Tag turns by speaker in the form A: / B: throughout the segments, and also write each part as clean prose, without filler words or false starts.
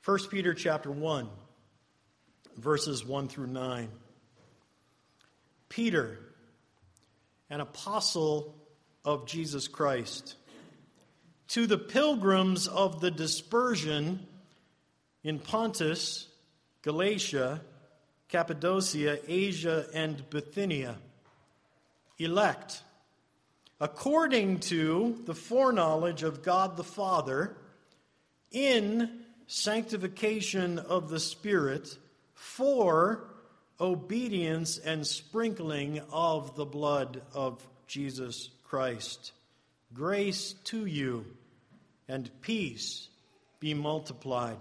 A: 1 Peter chapter 1, verses 1 through 9. Peter, an apostle of Jesus Christ, to the pilgrims of the dispersion in Pontus, Galatia, Cappadocia, Asia, and Bithynia, elect, according to the foreknowledge of God the Father, in sanctification of the Spirit, for obedience and sprinkling of the blood of Jesus Christ. Grace to you and peace be multiplied.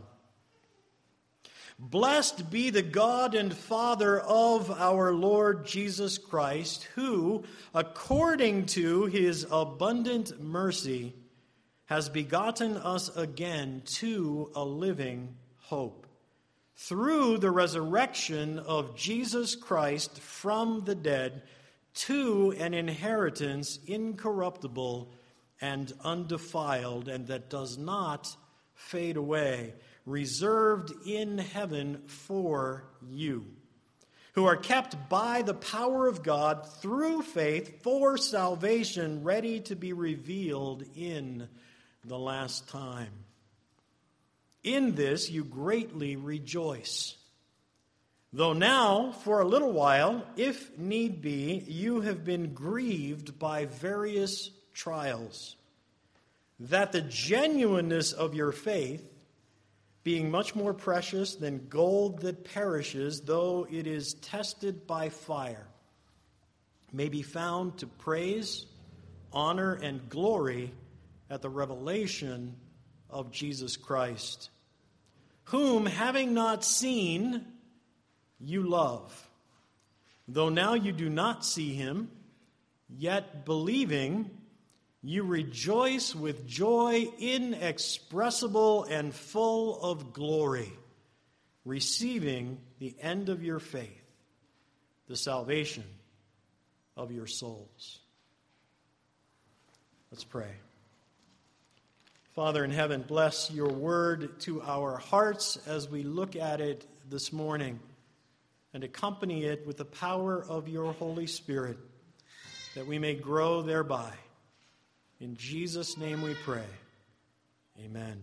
A: Blessed be the God and Father of our Lord Jesus Christ, who, according to his abundant mercy, has begotten us again to a living hope, through the resurrection of Jesus Christ from the dead, to an inheritance incorruptible and undefiled, and that does not fade away, reserved in heaven for you, who are kept by the power of God through faith for salvation, ready to be revealed in the last time. In this you greatly rejoice, though now, for a little while, if need be, you have been grieved by various trials, that the genuineness of your faith, being much more precious than gold that perishes, though it is tested by fire, may be found to praise, honor, and glory at the revelation of Jesus Christ, whom, having not seen, you love. Though now you do not see him, yet believing, you rejoice with joy inexpressible and full of glory, receiving the end of your faith, the salvation of your souls. Let's pray. Father in heaven, bless your word to our hearts as we look at it this morning, and accompany it with the power of your Holy Spirit, that we may grow thereby. In Jesus' name we pray. Amen.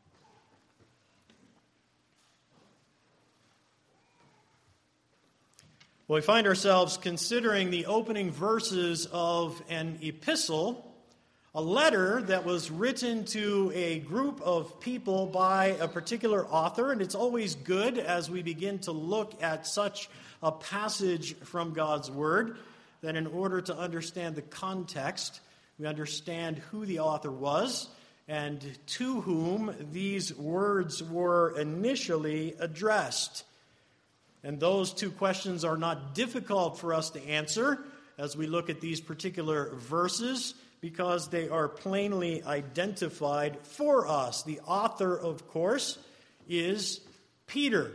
A: Well, we find ourselves considering the opening verses of an epistle, a letter that was written to a group of people by a particular author, and it's always good as we begin to look at such a passage from God's Word that in order to understand the context, we understand who the author was and to whom these words were initially addressed. And those two questions are not difficult for us to answer as we look at these particular verses, because they are plainly identified for us. The author, of course, is Peter.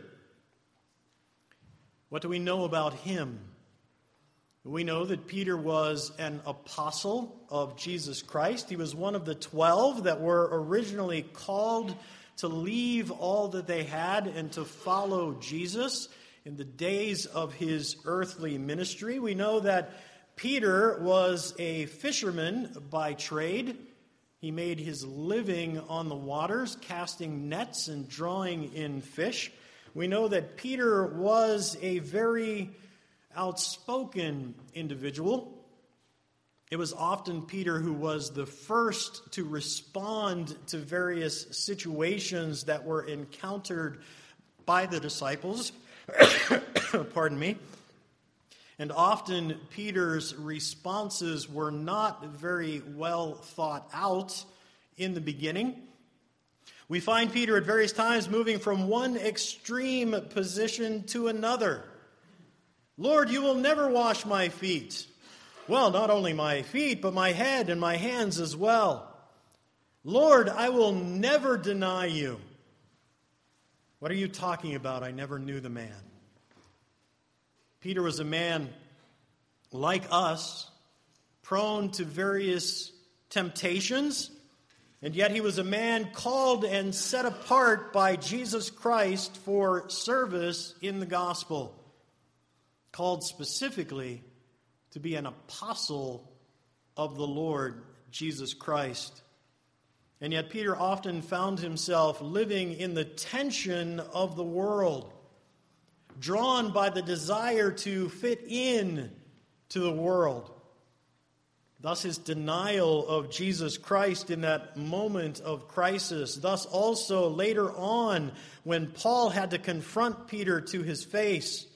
A: What do we know about him? We know that Peter was an apostle of Jesus Christ. He was one of the 12 that were originally called to leave all that they had and to follow Jesus in the days of his earthly ministry. We know that Peter was a fisherman by trade. He made his living on the waters, casting nets and drawing in fish. We know that Peter was a very outspoken individual. It was often Peter who was the first to respond to various situations that were encountered by the disciples. Pardon me. And often Peter's responses were not very well thought out in the beginning. We find Peter at various times moving from one extreme position to another. Lord, you will never wash my feet. Well, not only my feet, but my head and my hands as well. Lord, I will never deny you. What are you talking about? I never knew the man. Peter was a man like us, prone to various temptations, And yet he was a man called and set apart by Jesus Christ for service in the gospel, called specifically to be an apostle of the Lord Jesus Christ. And yet Peter often found himself living in the tension of the world, drawn by the desire to fit in to the world. Thus his denial of Jesus Christ in that moment of crisis. Thus also later on when Paul had to confront Peter to his face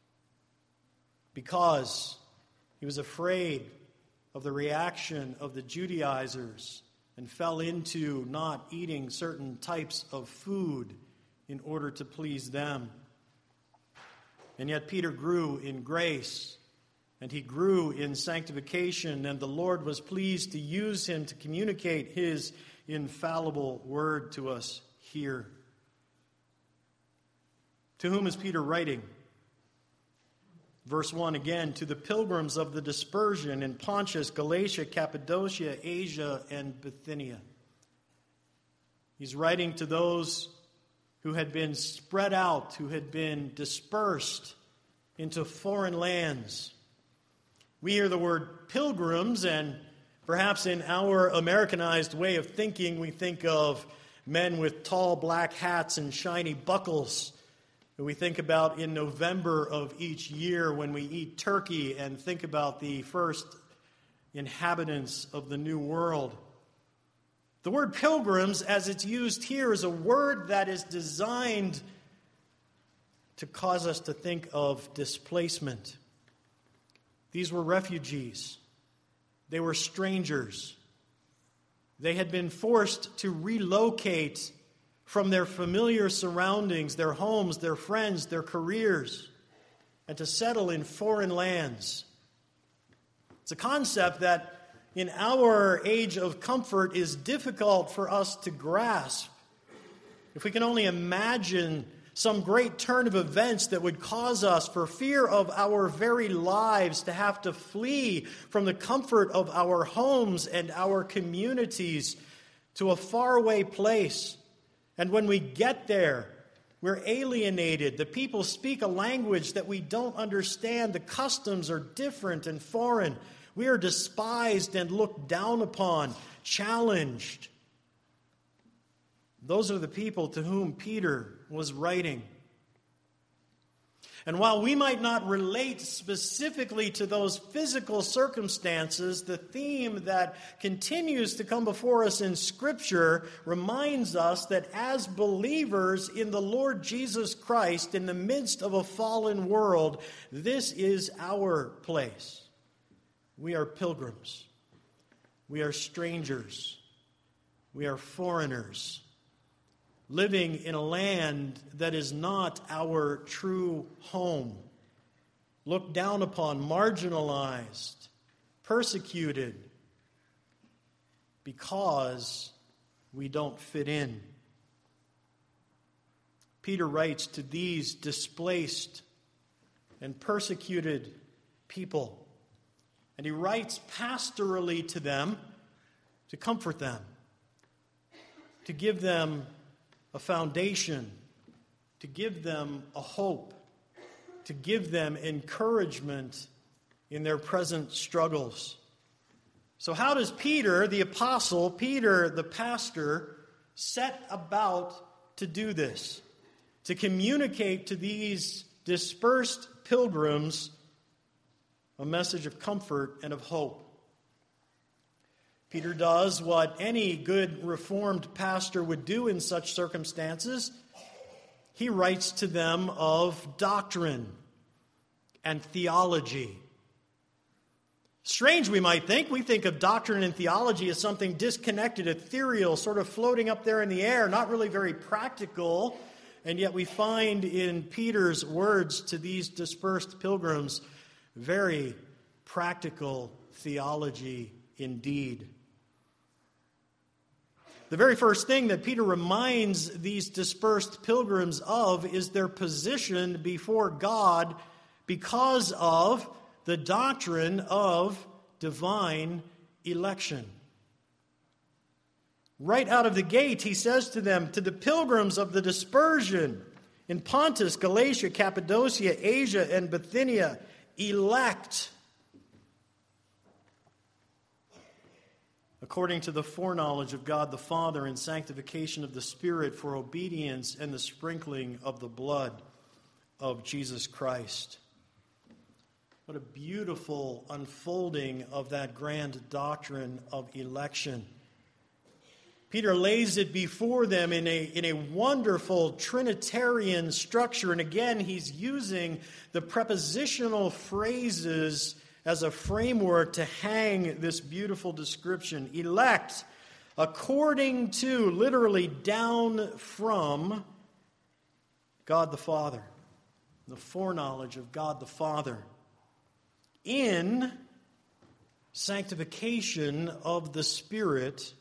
A: because he was afraid of the reaction of the Judaizers and fell into not eating certain types of food in order to please them. And yet Peter grew in grace, and he grew in sanctification, and the Lord was pleased to use him to communicate his infallible word to us here. To whom is Peter writing? Verse 1 again, to the pilgrims of the dispersion in Pontus, Galatia, Cappadocia, Asia, and Bithynia. He's writing to those who had been spread out, who had been dispersed into foreign lands. We hear the word pilgrims, and perhaps in our Americanized way of thinking, we think of men with tall black hats and shiny buckles that we think about in November of each year when we eat turkey and think about the first inhabitants of the New World. The word pilgrims, as it's used here, is a word that is designed to cause us to think of displacement. These were refugees. They were strangers. They had been forced to relocate from their familiar surroundings, their homes, their friends, their careers, and to settle in foreign lands. It's a concept that in our age of comfort is difficult for us to grasp. If we can only imagine some great turn of events that would cause us, for fear of our very lives, to have to flee from the comfort of our homes and our communities to a faraway place. And when we get there, we're alienated. The people speak a language that we don't understand. The customs are different and foreign. We are despised and looked down upon, challenged. Those are the people to whom Peter was writing. And while we might not relate specifically to those physical circumstances, the theme that continues to come before us in Scripture reminds us that as believers in the Lord Jesus Christ, in the midst of a fallen world, this is our place. We are pilgrims. We are strangers. We are foreigners, living in a land that is not our true home, looked down upon, marginalized, persecuted, because we don't fit in. Peter writes to these displaced and persecuted people, and he writes pastorally to them to comfort them, to give them a foundation, to give them a hope, to give them encouragement in their present struggles. So how does Peter, the apostle, Peter, the pastor, set about to do this? To communicate to these dispersed pilgrims a message of comfort and of hope. Peter does what any good Reformed pastor would do in such circumstances. He writes to them of doctrine and theology. Strange, we might think. We think of doctrine and theology as something disconnected, ethereal, sort of floating up there in the air, not really very practical. And yet we find in Peter's words to these dispersed pilgrims very practical theology indeed. The very first thing that Peter reminds these dispersed pilgrims of is their position before God because of the doctrine of divine election. Right out of the gate, he says to them, to the pilgrims of the dispersion in Pontus, Galatia, Cappadocia, Asia, and Bithynia, elect, according to the foreknowledge of God the Father and sanctification of the Spirit for obedience and the sprinkling of the blood of Jesus Christ. What a beautiful unfolding of that grand doctrine of election. Peter lays it before them in a wonderful Trinitarian structure. And again, he's using the prepositional phrases as a framework to hang this beautiful description. Elect, according to, literally down from, God the Father. The foreknowledge of God the Father. In sanctification of the Spirit,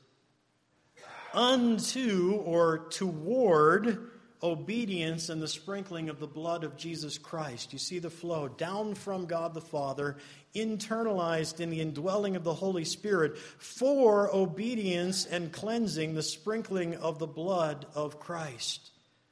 A: unto or toward obedience and the sprinkling of the blood of Jesus Christ. You see the flow down from God the Father, internalized in the indwelling of the Holy Spirit for obedience and cleansing, the sprinkling of the blood of Christ.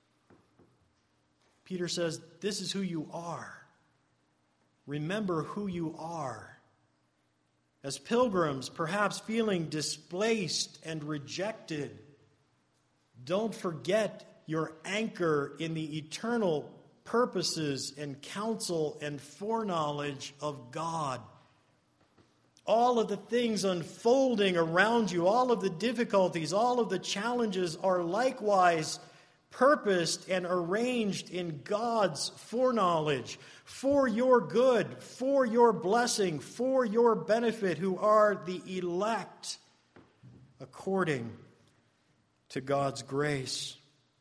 A: Peter says, this is who you are. Remember who you are. As pilgrims, perhaps feeling displaced and rejected, don't forget your anchor in the eternal purposes and counsel and foreknowledge of God. All of the things unfolding around you, all of the difficulties, all of the challenges are likewise purposed and arranged in God's foreknowledge for your good, for your blessing, for your benefit, who are the elect according to God's grace.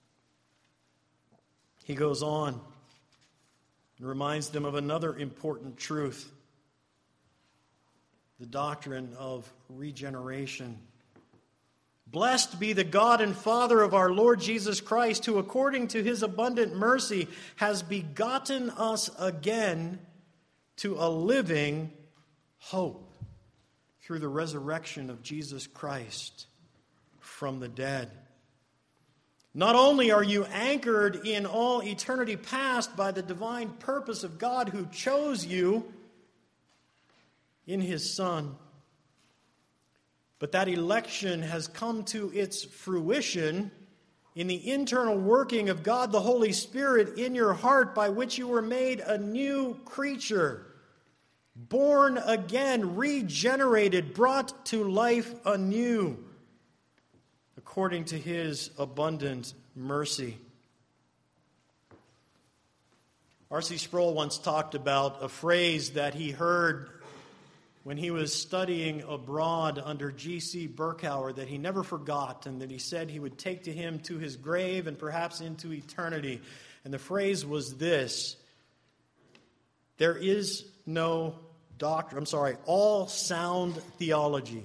A: He goes on and reminds them of another important truth, the doctrine of regeneration. Blessed be the God and Father of our Lord Jesus Christ, who according to his abundant mercy has begotten us again to a living hope through the resurrection of Jesus Christ from the dead. Not only are you anchored in all eternity past by the divine purpose of God who chose you in his Son, but that election has come to its fruition in the internal working of God the Holy Spirit in your heart, by which you were made a new creature, born again, regenerated, brought to life anew, according to his abundant mercy. R.C. Sproul once talked about a phrase that he heard when he was studying abroad under G.C. Berkouwer that he never forgot, and that he said he would take to him to his grave and perhaps into eternity. And the phrase was this: there is no doctrine, all sound theology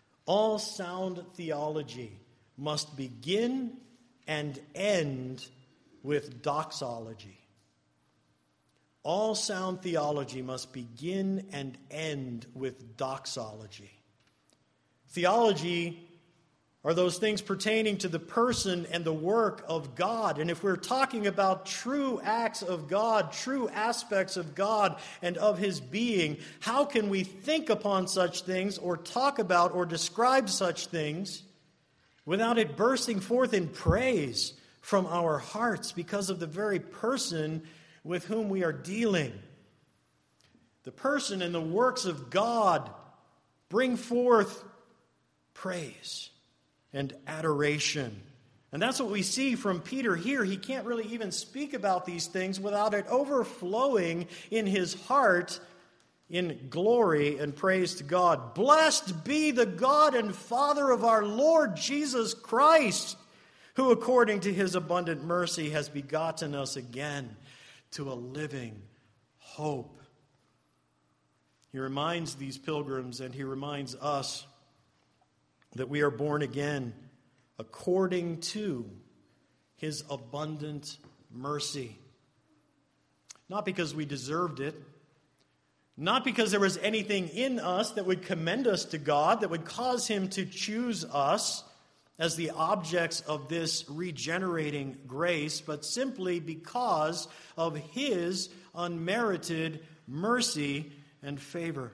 A: must begin and end with doxology. All sound theology must begin and end with doxology. Theology are those things pertaining to the person and the work of God. And if we're talking about true acts of God, true aspects of God and of his being, how can we think upon such things or talk about or describe such things without it bursting forth in praise from our hearts because of the very person with whom we are dealing? The person and the works of God bring forth praise and adoration. And that's what we see from Peter here. He can't really even speak about these things without it overflowing in his heart in glory and praise to God. Blessed be the God and Father of our Lord Jesus Christ, who according to his abundant mercy has begotten us again to a living hope. He reminds these pilgrims and he reminds us that we are born again according to his abundant mercy. Not because we deserved it, not because there was anything in us that would commend us to God, that would cause him to choose us, as the objects of this regenerating grace, but simply because of His unmerited mercy and favor.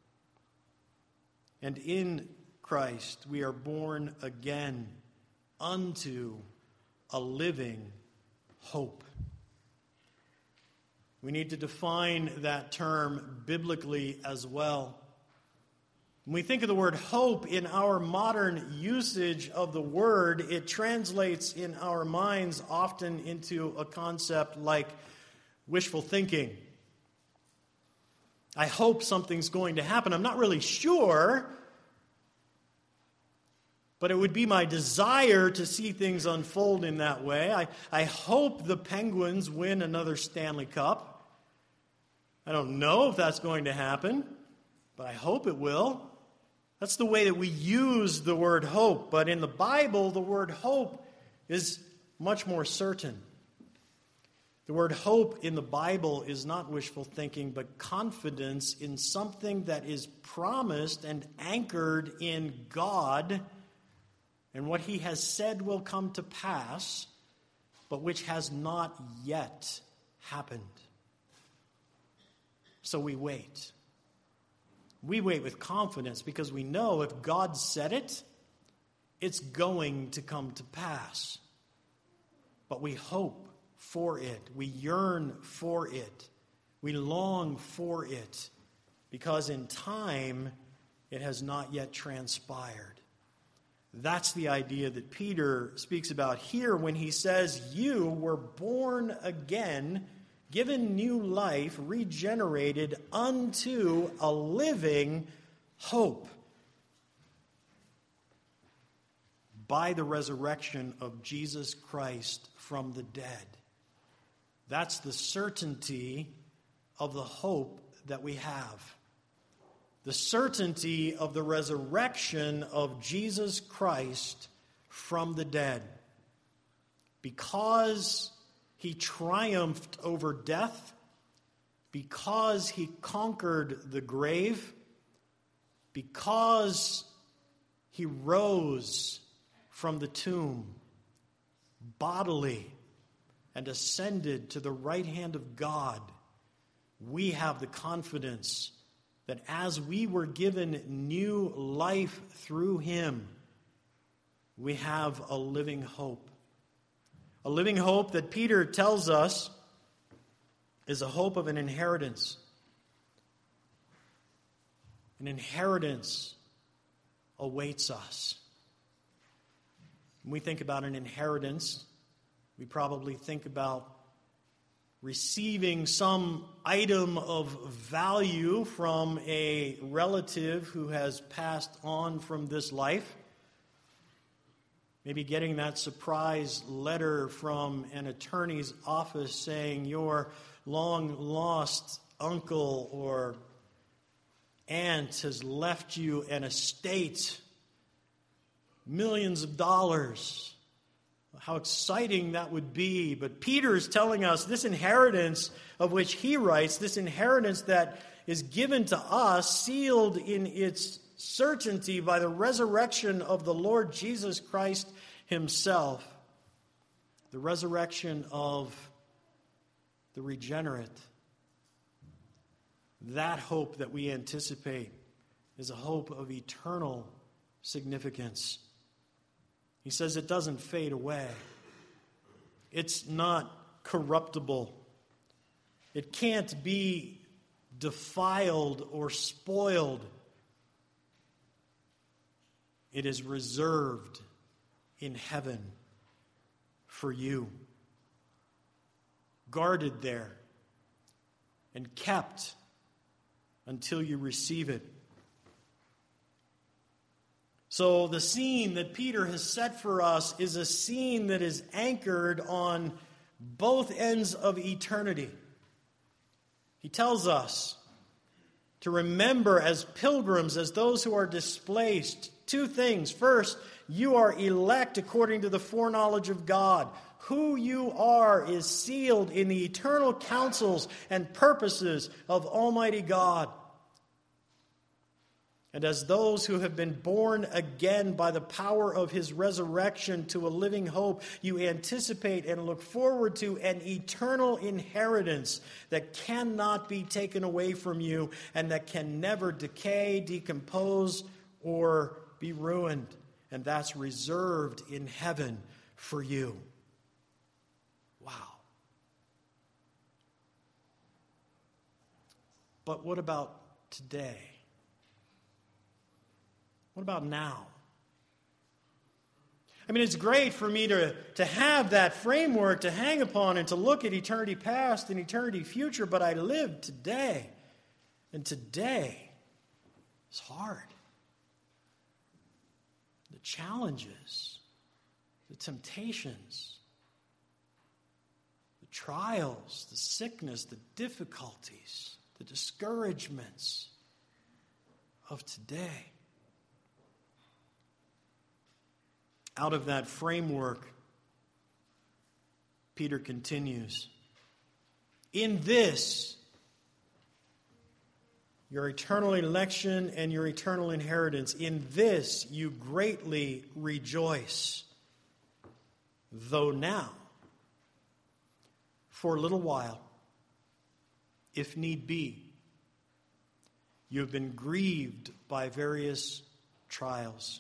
A: And in Christ we are born again unto a living hope. We need to define that term biblically as well. When we think of the word hope in our modern usage of the word, it translates in our minds often into a concept like wishful thinking. I hope something's going to happen. I'm not really sure, but it would be my desire to see things unfold in that way. I hope the Penguins win another Stanley Cup. I don't know if that's going to happen, but I hope it will. That's the way that we use the word hope. But in the Bible, the word hope is much more certain. The word hope in the Bible is not wishful thinking, but confidence in something that is promised and anchored in God and what He has said will come to pass, but which has not yet happened. So we wait. We wait with confidence because we know if God said it, it's going to come to pass. But we hope for it. We yearn for it. We long for it because in time it has not yet transpired. That's the idea that Peter speaks about here when he says, you were born again, given new life, regenerated unto a living hope by the resurrection of Jesus Christ from the dead. That's the certainty of the hope that we have. The certainty of the resurrection of Jesus Christ from the dead. Because He triumphed over death, because He conquered the grave, because He rose from the tomb bodily and ascended to the right hand of God, we have the confidence that as we were given new life through Him, we have a living hope. A living hope that Peter tells us is a hope of an inheritance. An inheritance awaits us. When we think about an inheritance, we probably think about receiving some item of value from a relative who has passed on from this life. Maybe getting that surprise letter from an attorney's office saying your long-lost uncle or aunt has left you an estate, millions of dollars. How exciting that would be. But Peter is telling us this inheritance of which he writes, this inheritance that is given to us, sealed in its certainty by the resurrection of the Lord Jesus Christ Himself, the resurrection of the regenerate. That hope that we anticipate is a hope of eternal significance. He says it doesn't fade away. It's not corruptible. It can't be defiled or spoiled. It is reserved in heaven for you. Guarded there and kept until you receive it. So the scene that Peter has set for us is a scene that is anchored on both ends of eternity. He tells us to remember as pilgrims, as those who are displaced, two things. First, you are elect according to the foreknowledge of God. Who you are is sealed in the eternal counsels and purposes of Almighty God. And as those who have been born again by the power of his resurrection to a living hope, you anticipate and look forward to an eternal inheritance that cannot be taken away from you and that can never decay, decompose, or be ruined. And that's reserved in heaven for you. Wow. But what about today? What about now? I mean, it's great for me to have that framework to hang upon and to look at eternity past and eternity future, but I live today. And today is hard. The challenges, the temptations, the trials, the sickness, the difficulties, the discouragements of today. Out of that framework, Peter continues, in this, your eternal election and your eternal inheritance, in this you greatly rejoice. Though now, for a little while, if need be, you have been grieved by various trials.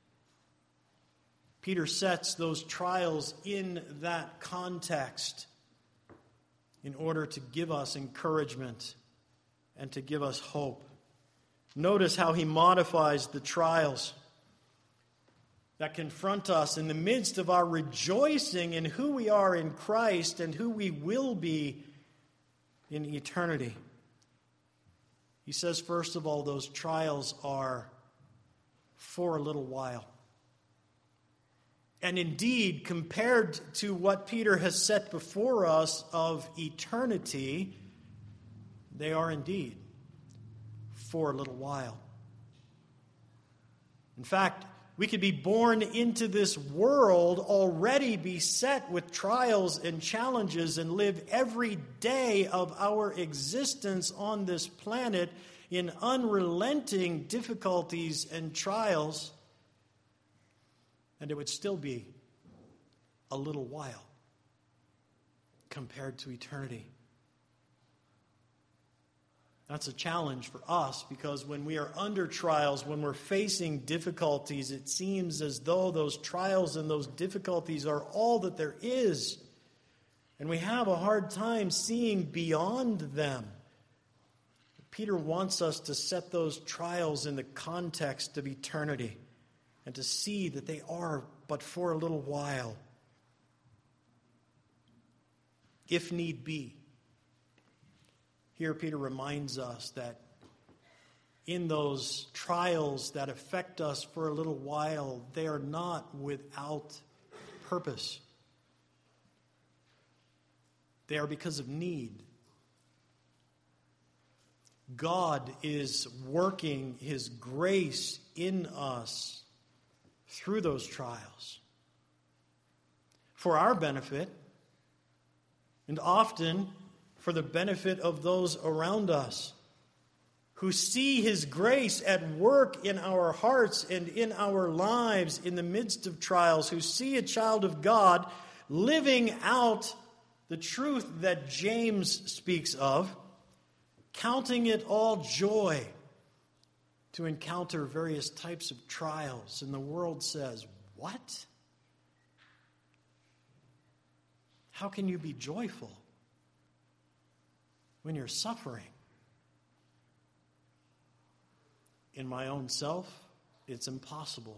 A: Peter sets those trials in that context in order to give us encouragement and to give us hope. Notice how he modifies the trials that confront us in the midst of our rejoicing in who we are in Christ and who we will be in eternity. He says, first of all, those trials are for a little while. And indeed, compared to what Peter has set before us of eternity, they are indeed for a little while. In fact, we could be born into this world already beset with trials and challenges and live every day of our existence on this planet in unrelenting difficulties and trials. And it would still be a little while compared to eternity. That's a challenge for us because when we are under trials, when we're facing difficulties, it seems as though those trials and those difficulties are all that there is. And we have a hard time seeing beyond them. Peter wants us to set those trials in the context of eternity and to see that they are but for a little while, if need be. Here Peter reminds us that in those trials that affect us for a little while, they are not without purpose. They are because of need. God is working his grace in us through those trials for our benefit and often for the benefit of those around us who see his grace at work in our hearts and in our lives in the midst of trials, who see a child of God living out the truth that James speaks of, counting it all joy to encounter various types of trials. And the world says, what? How can you be joyful when you're suffering? In my own self, it's impossible.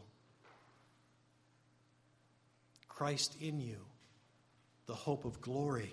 A: Christ in you, the hope of glory,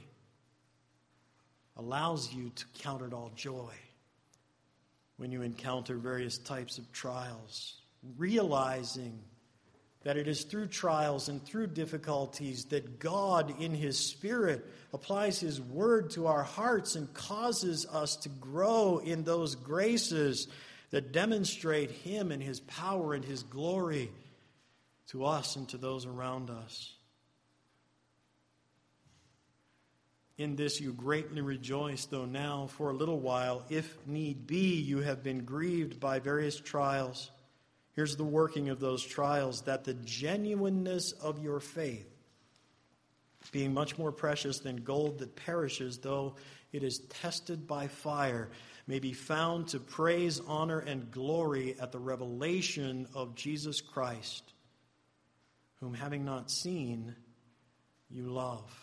A: allows you to count it all joy when you encounter various types of trials, realizing that it is through trials and through difficulties that God in his Spirit applies his word to our hearts and causes us to grow in those graces that demonstrate him and his power and his glory to us and to those around us. In this you greatly rejoice, though now, for a little while, if need be, you have been grieved by various trials. Here's the working of those trials, that the genuineness of your faith, being much more precious than gold that perishes, though it is tested by fire, may be found to praise, honor, and glory at the revelation of Jesus Christ, whom having not seen, you love.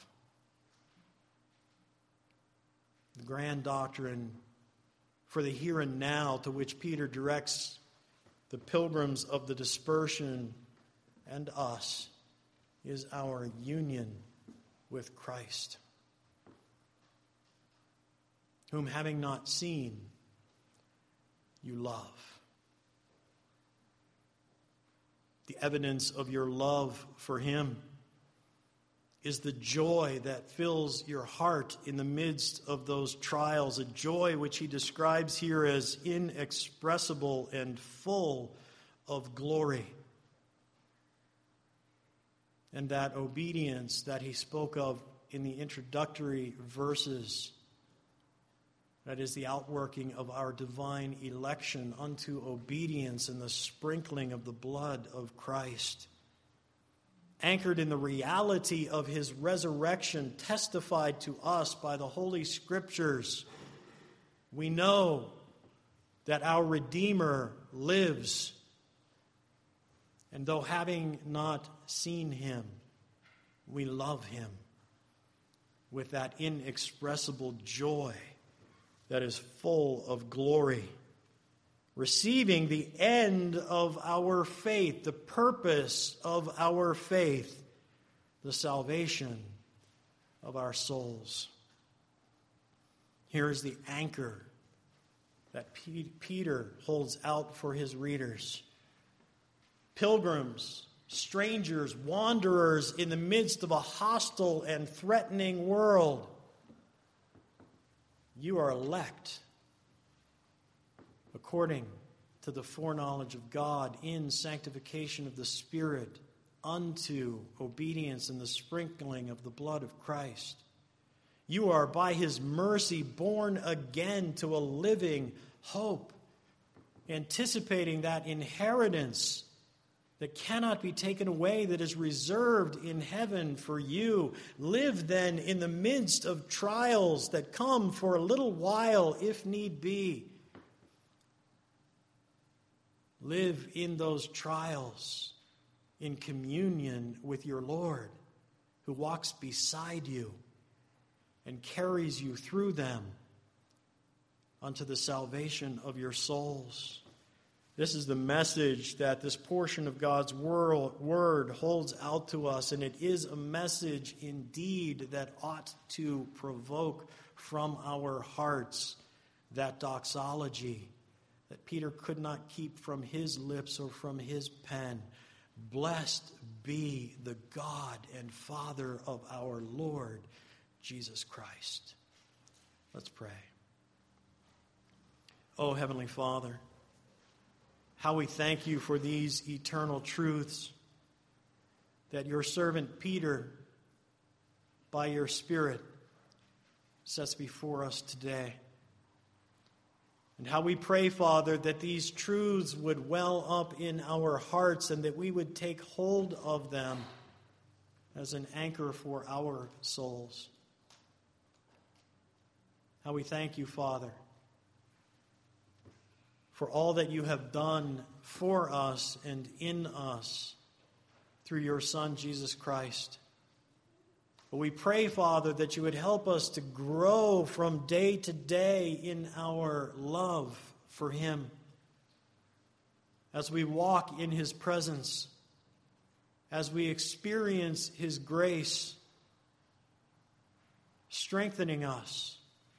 A: The grand doctrine for the here and now to which Peter directs the pilgrims of the dispersion and us is our union with Christ, whom having not seen, you love. The evidence of your love for him is the joy that fills your heart in the midst of those trials, a joy which he describes here as inexpressible and full of glory. And that obedience that he spoke of in the introductory verses, that is the outworking of our divine election unto obedience and the sprinkling of the blood of Christ, anchored in the reality of his resurrection, testified to us by the Holy Scriptures, we know that our Redeemer lives. And though having not seen him, we love him with that inexpressible joy that is full of glory, receiving the end of our faith, the purpose of our faith, the salvation of our souls. Here is the anchor that Peter holds out for his readers. Pilgrims, strangers, wanderers in the midst of a hostile and threatening world, you are elect according to the foreknowledge of God in sanctification of the Spirit unto obedience and the sprinkling of the blood of Christ. You are by his mercy born again to a living hope, anticipating that inheritance that cannot be taken away, that is reserved in heaven for you. Live then in the midst of trials that come for a little while, if need be. Live in those trials in communion with your Lord, who walks beside you and carries you through them unto the salvation of your souls. This is the message that this portion of God's word holds out to us, and it is a message indeed that ought to provoke from our hearts that doxology that Peter could not keep from his lips or from his pen. Blessed be the God and Father of our Lord Jesus Christ. Let's pray. Oh, Heavenly Father, how we thank you for these eternal truths that your servant Peter, by your Spirit, sets before us today. And how we pray, Father, that these truths would well up in our hearts and that we would take hold of them as an anchor for our souls. How we thank you, Father, for all that you have done for us and in us through your Son, Jesus Christ. But we pray, Father, that you would help us to grow from day to day in our love for him as we walk in his presence, as we experience his grace, strengthening us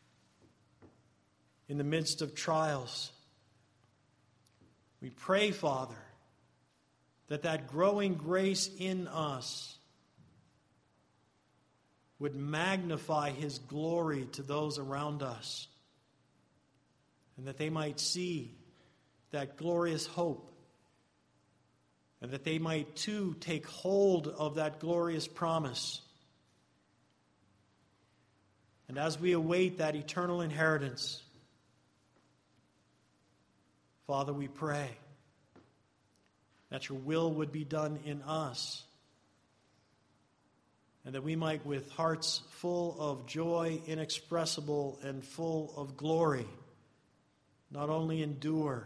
A: in the midst of trials. We pray, Father, that growing grace in us would magnify his glory to those around us, and that they might see that glorious hope, and that they might too take hold of that glorious promise And as we await that eternal inheritance, Father, we pray that your will would be done in us, and that we might, with hearts full of joy, inexpressible and full of glory, not only endure,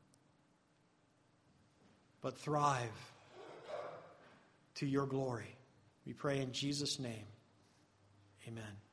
A: but thrive to your glory. We pray in Jesus' name. Amen.